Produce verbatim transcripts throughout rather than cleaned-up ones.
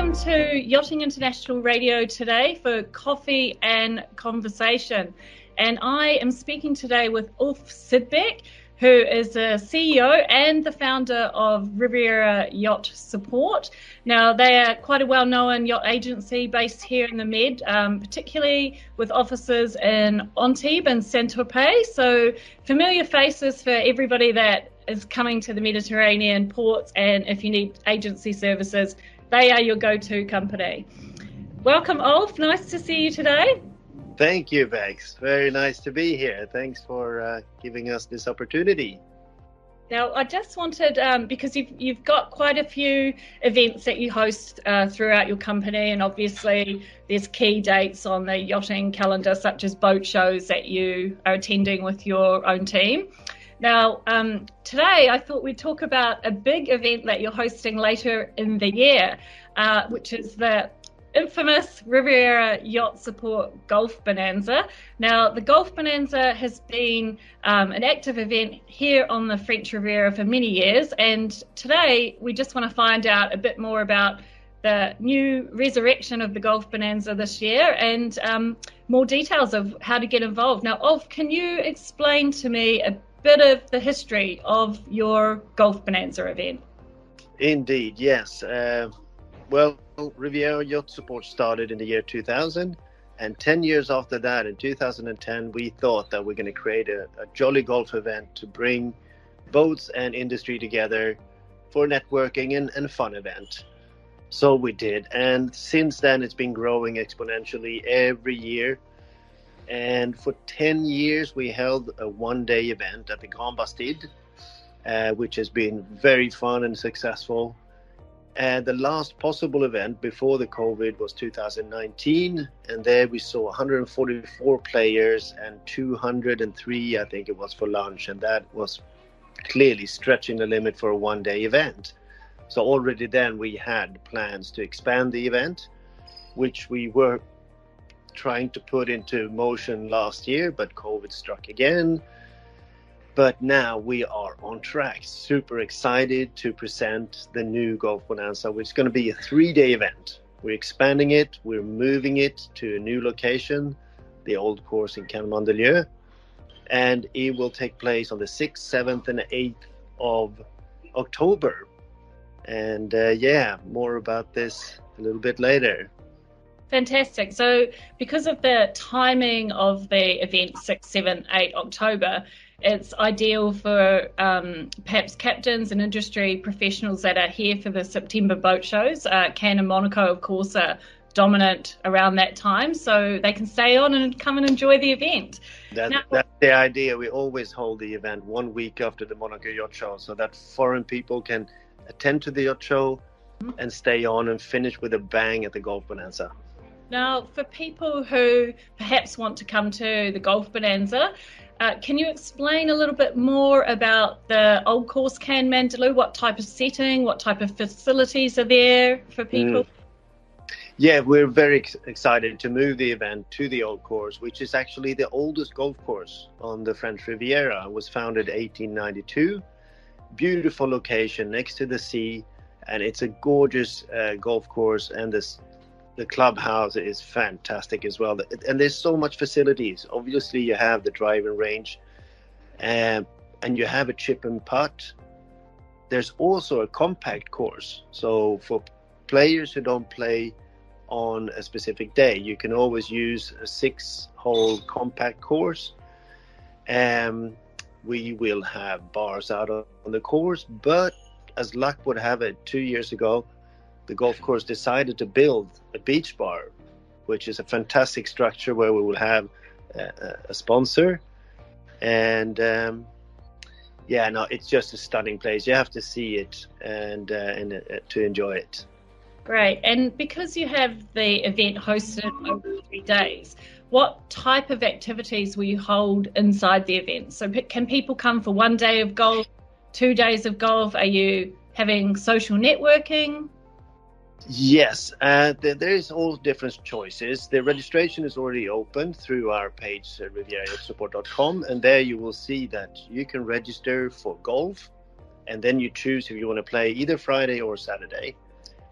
welcome to Yachting International Radio today for Coffee and Conversation. And I am speaking today with Ulf Sydbeck, who is the C E O and the founder of Riviera Yacht Support. Now, they are quite a well-known yacht agency based here in the Med, um, particularly with offices in Antibes and Saint-Tropez. So familiar faces for everybody that is coming to the Mediterranean ports, and if you need agency services, they are your go-to company. Welcome, Ulf. Nice to see you today. Thank you, Bex. Very nice to be here. Thanks for uh, giving us this opportunity. Now, I just wanted, um, because you've, you've got quite a few events that you host uh, throughout your company, and obviously there's key dates on the yachting calendar, such as boat shows that you are attending with your own team. Now, um, today I thought we'd talk about a big event that you're hosting later in the year, uh, which is the infamous Riviera Yacht Support Golf Bonanza. Now, the Golf Bonanza has been um, an active event here on the French Riviera for many years, and today we just want to find out a bit more about the new resurrection of the Golf Bonanza this year and um, more details of how to get involved. Now, Ulf, can you explain to me a bit of the history of your Golf Bonanza event? Indeed, yes. Uh, well, Riviera Yacht Support started in the year two thousand, and ten years after that, in two thousand ten, we thought that we're going to create a, a jolly golf event to bring boats and industry together for networking and, and a fun event. So we did, and since then it's been growing exponentially every year. And for ten years, we held a one-day event at the Grand Bastide, uh, which has been very fun and successful. And the last possible event before the COVID was two thousand nineteen, and there we saw one hundred forty-four players and two hundred three, I think it was, for lunch, and that was clearly stretching the limit for a one-day event. So already then we had plans to expand the event, which we were trying to put into motion last year, but COVID struck again. But now we are on track. Super excited to present the new Golf Bonanza, which is going to be a three-day event. We're expanding it. We're moving it to a new location, the old course in Cannes-Mandelieu. And it will take place on the sixth, seventh, and eighth of October. And uh, yeah, more about this a little bit later. Fantastic. So because of the timing of the event, sixth, seventh, eighth October, it's ideal for um, perhaps captains and industry professionals that are here for the September boat shows. Uh, Cannes and Monaco, of course, are dominant around that time, so they can stay on and come and enjoy the event. That, now, that's the idea. We always hold the event one week after the Monaco Yacht Show, so that foreign people can attend to the yacht show mm-hmm. and stay on and finish with a bang at the Golf Bonanza. Now, for people who perhaps want to come to the Golf Bonanza, uh, can you explain a little bit more about the Old Course Cannes-Mandelieu? What type of setting, what type of facilities are there for people? Mm. Yeah, we're very ex- excited to move the event to the Old Course, which is actually the oldest golf course on the French Riviera. It was founded in eighteen ninety-two. Beautiful location next to the sea, and it's a gorgeous uh, golf course, and this the clubhouse is fantastic as well. And there's so much facilities. Obviously, you have the driving range, um, and you have a chip and putt. There's also a compact course. So for players who don't play on a specific day, you can always use a six-hole compact course. Um, we will have bars out on the course, but as luck would have it, two years ago, the golf course decided to build a beach bar, which is a fantastic structure where we will have a, a sponsor. And um, yeah, no, it's just a stunning place. You have to see it and, uh, and uh, to enjoy it. Great. And because you have the event hosted over three days, what type of activities will you hold inside the event? So can people come for one day of golf, two days of golf? Are you having social networking? Yes, uh, there, there is all different choices. The registration is already open through our page, uh, riviera yacht support dot com, and there you will see that you can register for golf, and then you choose if you want to play either Friday or Saturday.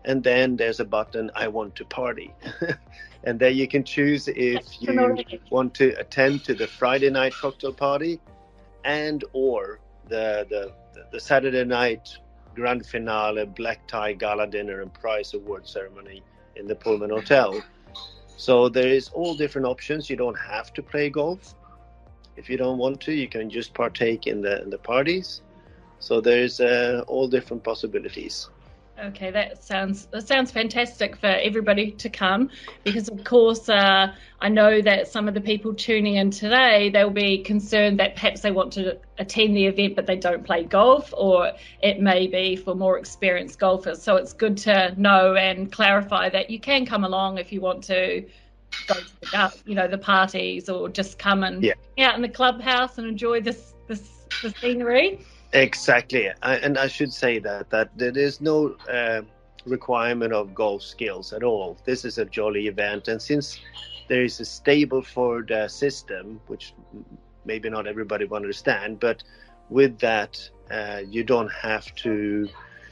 and then there's a button, I want to party. And there you can choose if you want to attend to the Friday night cocktail party and or the the, the Saturday night grand finale, black tie gala dinner and prize award ceremony in the Pullman Hotel. So there is all different options. You don't have to play golf. If you don't want to, you can just partake in the in the parties. So there's uh, all different possibilities. Okay, that sounds that sounds fantastic for everybody to come, because of course uh, I know that some of the people tuning in today, they'll be concerned that perhaps they want to attend the event but they don't play golf, or it may be for more experienced golfers. So it's good to know and clarify that you can come along if you want to go to the, you know, the parties, or just come and yeah. hang out in the clubhouse and enjoy this this the scenery. Exactly, I, and I should say that that there is no uh, requirement of golf skills at all. This is a jolly event, and since there is a Stableford uh, system, which maybe not everybody will understand, but with that, uh, you don't have to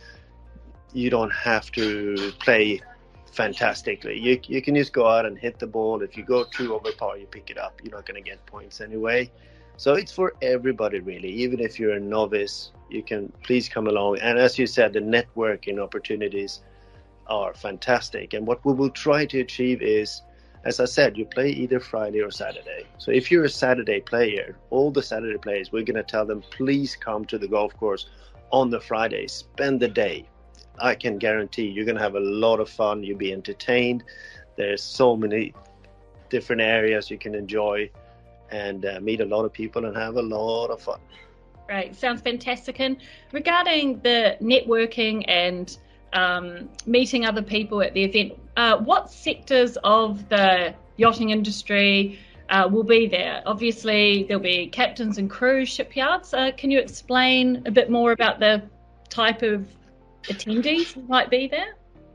you don't have to play fantastically. You you can just go out and hit the ball. If you go two over par, you pick it up. You're not going to get points anyway. So it's for everybody, really. Even if you're a novice, you can please come along. And as you said, the networking opportunities are fantastic. And what we will try to achieve is, as I said, you play either Friday or Saturday. So if you're a Saturday player, all the Saturday players, we're going to tell them, please come to the golf course on the Friday. Spend the day. I can guarantee you're going to have a lot of fun. You'll be entertained. There's so many different areas you can enjoy, and uh, meet a lot of people and have a lot of fun. Right, sounds fantastic. And regarding the networking and um, meeting other people at the event, uh, what sectors of the yachting industry uh, will be there? Obviously, there'll be captains and crew shipyards. Uh, can you explain a bit more about the type of attendees who might be there?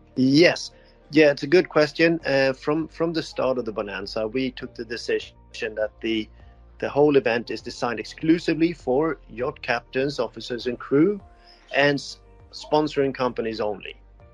Yes. Yeah, it's a good question. Uh, from from the start of the Bonanza, we took the decision that the the whole event is designed exclusively for yacht captains, officers and crew, and s- sponsoring companies only.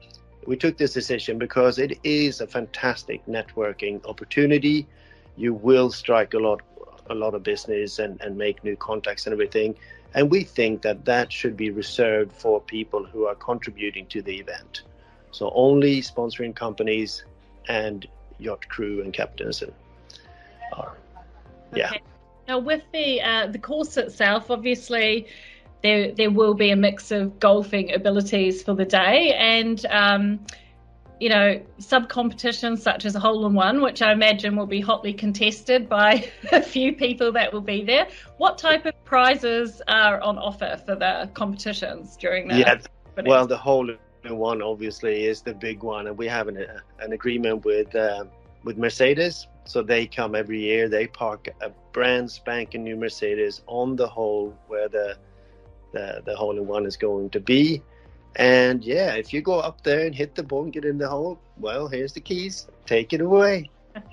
We took this decision because it is a fantastic networking opportunity. You will strike a lot a lot of business and, and make new contacts and everything. And we think that that should be reserved for people who are contributing to the event. So only sponsoring companies and yacht crew and captains and are. Yeah. Okay. Now, with the uh, the course itself, obviously, there there will be a mix of golfing abilities for the day, and um, you know, sub competitions such as a hole in one, which I imagine will be hotly contested by a few people that will be there. What type of prizes are on offer for the competitions during the? Yeah. Well, the hole in one obviously is the big one, and we have an uh, an agreement with uh, with Mercedes. So they come every year. They park a brand spanking new Mercedes on the hole where the the, the hole in one is going to be. And yeah, if you go up there and hit the ball and get in the hole, well, here's the keys. Take it away.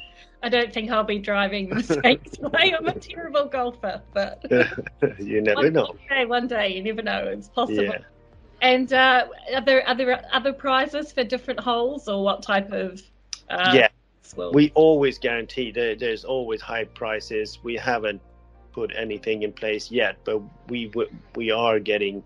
I don't think I'll be driving the mistakes away. I'm a terrible golfer, but you never one know. Day, one day, you never know. It's possible. Yeah. And uh, are there other other prizes for different holes, or what type of? Uh, yeah. Will... We always guarantee there, there's always high prices. We haven't put anything in place yet, but we we are getting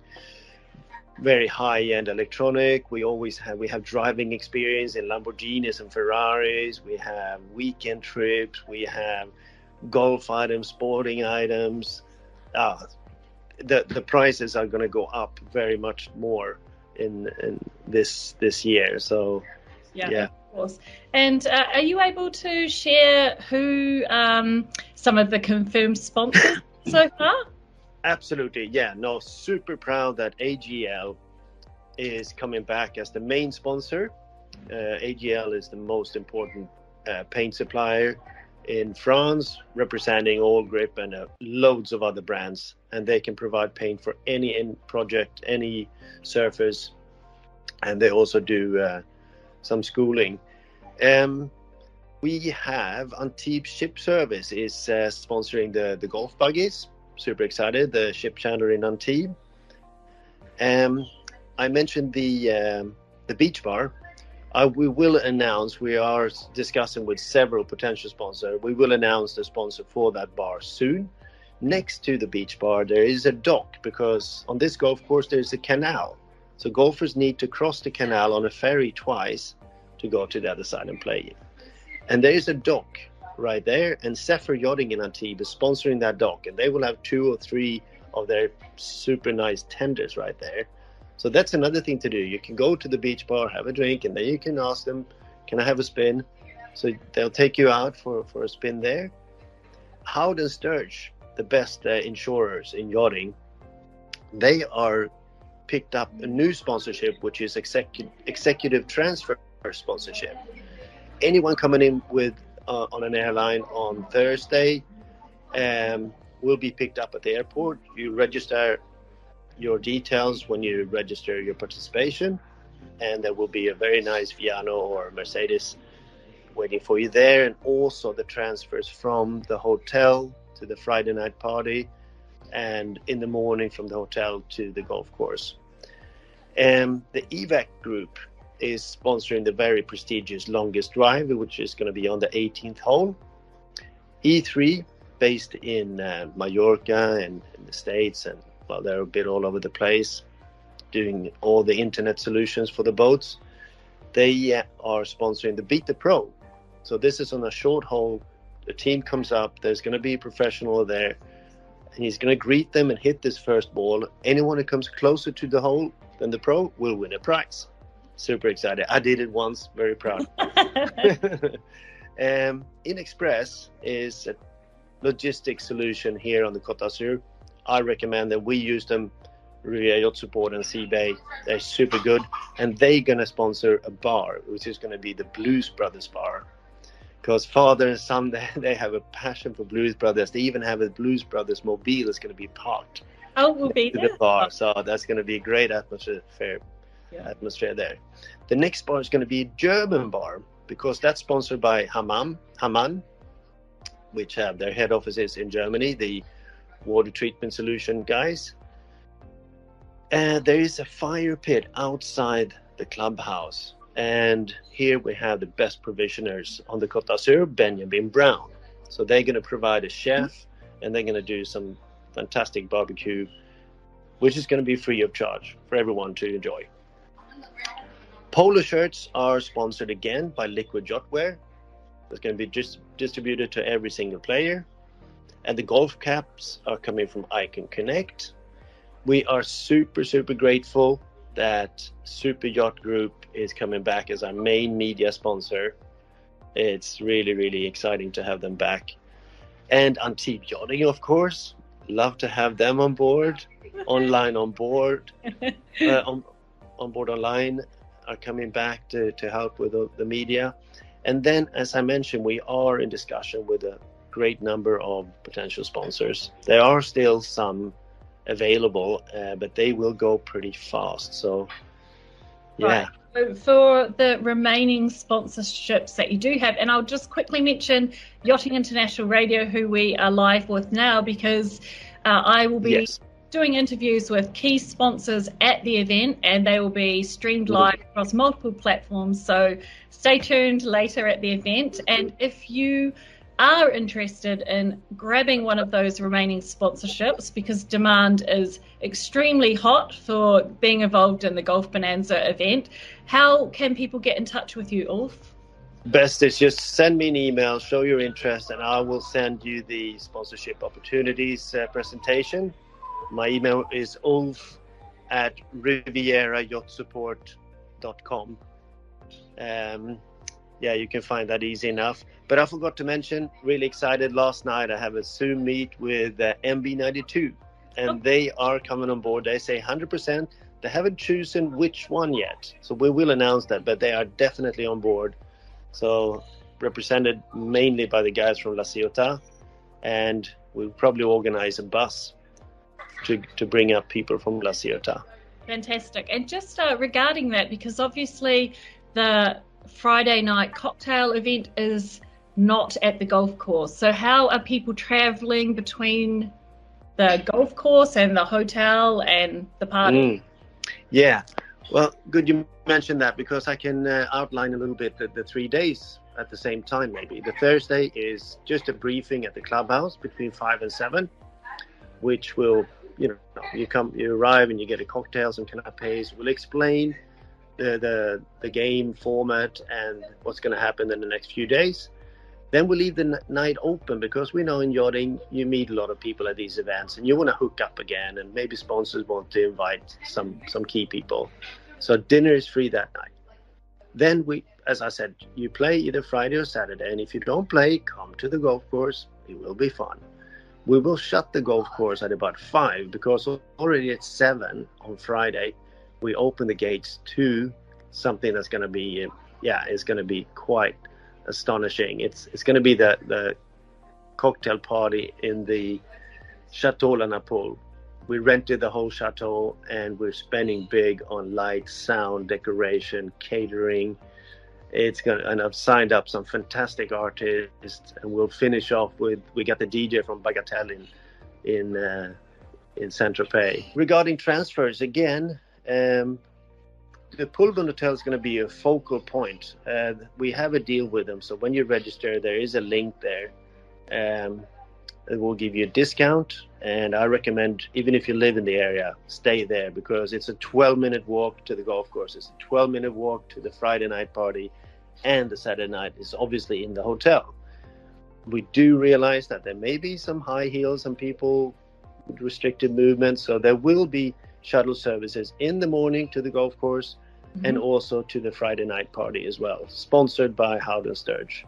very high-end electronic. We always have we have driving experience in Lamborghinis and Ferraris. We have weekend trips. We have golf items, sporting items. Uh, the the prices are going to go up very much more in in this this year. So yeah. yeah. Of course. And uh, are you able to share who um, some of the confirmed sponsors so far? Absolutely, yeah. No, super proud that A G L is coming back as the main sponsor. Uh, A G L is the most important uh, paint supplier in France, representing All Grip and uh, loads of other brands. And they can provide paint for any in project, any surface. And they also do uh, some schooling. Um, we have Antibes Ship Service is uh, sponsoring the, the golf buggies. Super excited, the ship chandler in Antibes. Um, I mentioned the um, the beach bar. Uh, we will announce, we are discussing with several potential sponsors. We will announce the sponsor for that bar soon. Next to the beach bar, there is a dock, because on this golf course, there's a canal. So golfers need to cross the canal on a ferry twice to go to the other side and play. And there is a dock right there, and Zephyr Yachting in Antibes is sponsoring that dock, and they will have two or three of their super nice tenders right there. So that's another thing to do. You can go to the beach bar, have a drink, and then you can ask them, can I have a spin? So they'll take you out for, for a spin there. Howden Sturge, the best uh, insurers in yachting, they are picked up a new sponsorship, which is execu- executive transfer sponsorship. Anyone coming in with uh, on an airline on Thursday um, will be picked up at the airport. You register your details when you register your participation, and there will be a very nice Viano or Mercedes waiting for you there, and also the transfers from the hotel to the Friday night party, and in the morning from the hotel to the golf course. And the E V A C group is sponsoring the very prestigious Longest Drive, which is going to be on the eighteenth hole. E three, based in uh, Mallorca and in the States, and well, they're a bit all over the place, doing all the internet solutions for the boats. They uh, are sponsoring the Beat the Pro. So this is on a short hole. The team comes up. There's going to be a professional there, and he's going to greet them and hit this first ball. Anyone who comes closer to the hole than the pro will win a prize. Super excited. I did it once. Very proud. um, InExpress is a logistics solution here on the Côte d'Azur. I recommend that we use them, Riviera Yacht Support and Seabay. They're super good. And they're going to sponsor a bar, which is going to be the Blues Brothers bar. Because father and son, they, they have a passion for Blues Brothers. They even have a Blues Brothers mobile that's going to be parked. Oh, we'll be to there. The bar. So that's going to be a great atmosphere, yeah. atmosphere there. The next bar is going to be a German bar, because that's sponsored by Hammam, Hamann, which have their head offices in Germany, the water treatment solution guys. And there is a fire pit outside the clubhouse. And here we have the best provisioners on the Côte d'Azur, Benjamin Brown. So they're going to provide a chef, mm-hmm. and they're going to do some fantastic barbecue, which is going to be free of charge for everyone to enjoy. Polo shirts are sponsored again by Liquid Yachtwear. It's going to be just distributed to every single player. And the golf caps are coming from Icon Connect. We are super, super grateful that Super Yacht Group is coming back as our main media sponsor. It's really, really exciting to have them back. And Antibes Yachting, of course. Love to have them on board. Online on board. uh, on, on board online are coming back to, to help with the, the media. And then, as I mentioned, we are in discussion with a great number of potential sponsors. There are still some available, uh, but they will go pretty fast. So, yeah. Right. So for the remaining sponsorships that you do have, and I'll just quickly mention Yachting International Radio, who we are live with now, because uh, I will be yes. doing interviews with key sponsors at the event, and they will be streamed live mm-hmm. across multiple platforms. So stay tuned later at the event. And if you are interested in grabbing one of those remaining sponsorships, because demand is extremely hot for being involved in the Golf Bonanza event, how can people get in touch with you, Ulf? Best is just send me an email, show your interest, and I will send you the sponsorship opportunities uh, presentation. My email is ulf at riviera yacht support dot com. Um, yeah, you can find that easy enough. But I forgot to mention, really excited, last night I have a Zoom meet with uh, M B ninety-two, and oh. they are coming on board. They say one hundred percent. They haven't chosen which one yet, so we will announce that, but they are definitely on board. So represented mainly by the guys from La Ciotat, and we'll probably organize a bus to to bring up people from La Ciotat. Fantastic. And just uh, regarding that, because obviously the Friday night cocktail event is not at the golf course. So how are people traveling between the golf course and the hotel and the party? Mm. Yeah, Well, good you mentioned that, because I can uh, outline a little bit the, the three days at the same time maybe. The Thursday is just a briefing at the clubhouse between five and seven, which will, you know, you come, you arrive and you get a cocktail, some canapes. We'll explain the, the, the game format and what's going to happen in the next few days. Then we leave the n- night open, because we know in yachting you meet a lot of people at these events and you want to hook up again, and maybe sponsors want to invite some some key people. So dinner is free that night. Then we, as I said, you play either Friday or Saturday, and if you don't play, come to the golf course. It will be fun. We will shut the golf course at about five, because already at seven on Friday we open the gates to something that's going to be, yeah, it's going to be quite astonishing. It's it's going to be the the cocktail party in the Chateau La Napoule. We rented the whole chateau, and we're spending big on lights, sound, decoration, catering. It's gonna, and I've signed up some fantastic artists, and we'll finish off with, we got the D J from Bagatelle in in uh, in Saint-Tropez. Regarding transfers, again, um, the Pullman Hotel is going to be a focal point. Uh, we have a deal with them, so when you register, there is a link there. Um, it will give you a discount, and I recommend, even if you live in the area, stay there, because it's a twelve minute walk to the golf course. It's a twelve minute walk to the Friday night party, and the Saturday night is obviously in the hotel. We do realize that there may be some high heels and people with restricted movement, so there will be shuttle services in the morning to the golf course, mm-hmm. and also to the Friday night party as well, sponsored by Howden Sturge.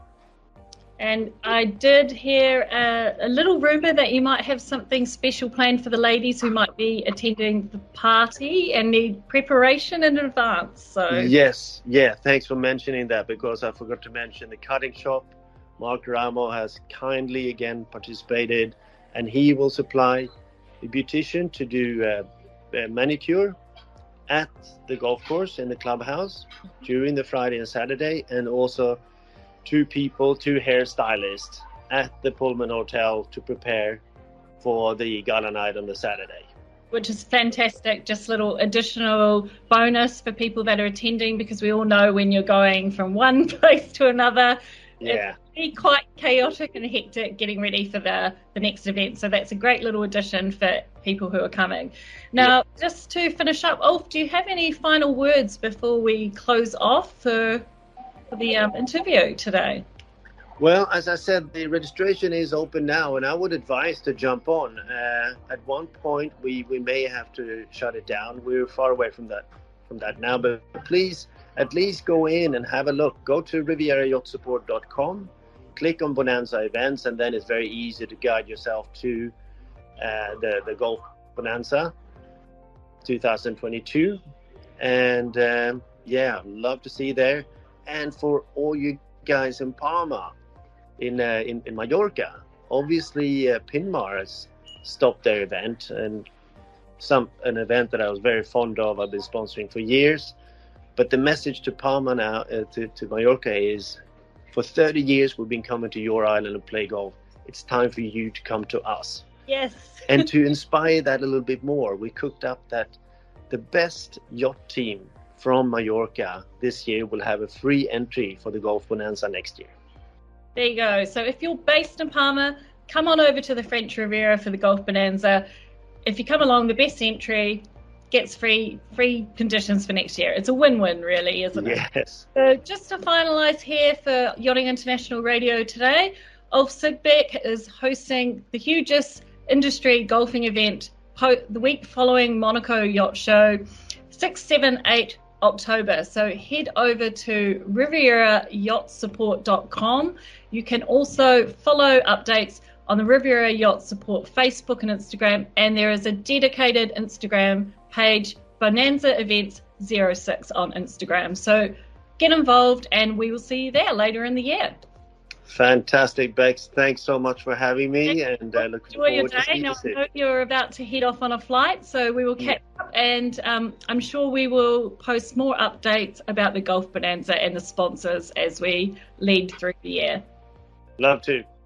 And I did hear a, a little rumor that you might have something special planned for the ladies who might be attending the party and need preparation in advance. So yes, yeah, thanks for mentioning that, because I forgot to mention the cutting shop. Mark Ramo has kindly again participated, and he will supply a beautician to do uh, a manicure at the golf course in the clubhouse during the Friday and Saturday, and also two people, two hairstylists at the Pullman Hotel to prepare for the gala night on the Saturday. Which is fantastic, just little additional bonus for people that are attending, because we all know when you're going from one place to another, yeah, it can be quite chaotic and hectic getting ready for the, the next event. So that's a great little addition for people who are coming. Now, yeah. Just to finish up, Ulf, do you have any final words before we close off for, for the um, interview today? Well, as I said, the registration is open now, and I would advise to jump on. Uh, at one point, we, we may have to shut it down. We're far away from that from that now, but please at least go in and have a look. Go to riviera yacht support dot com, click on Bonanza events, and then it's very easy to guide yourself to uh, the, the Golf Bonanza twenty twenty-two. And um, yeah, love to see you there. And for all you guys in Palma, in uh, in, in Mallorca, obviously uh, Pinmar has stopped their event, and some an event that I was very fond of. I've been sponsoring for years. But the message to Palma now, uh, to, to Mallorca is, for thirty years we've been coming to your island and play golf. It's time for you to come to us. Yes. And to inspire that a little bit more, we cooked up that the best yacht team from Mallorca this year will have a free entry for the Golf Bonanza next year. There you go. So if you're based in Palma, come on over to the French Riviera for the Golf Bonanza. If you come along, the best entry gets free free conditions for next year. It's a win-win, really, isn't it? Yes. So just to finalise here for Yachting International Radio today, Ulf Sigbæk is hosting the hugest industry golfing event po- the week following Monaco Yacht Show, six, seven, eight October. So head over to riviera yacht support dot com. You can also follow updates on the Riviera Yacht Support Facebook and Instagram, and there is a dedicated Instagram page, Bonanza Events zero six on Instagram. So get involved, and we will see you there later in the year. Fantastic, Bex. Thanks so much for having me, and I uh, look Enjoy your forward day. to seeing Now, you. I know you're about to head off on a flight, so we will catch yeah. up, and um, I'm sure we will post more updates about the Golf Bonanza and the sponsors as we lead through the year. Love to.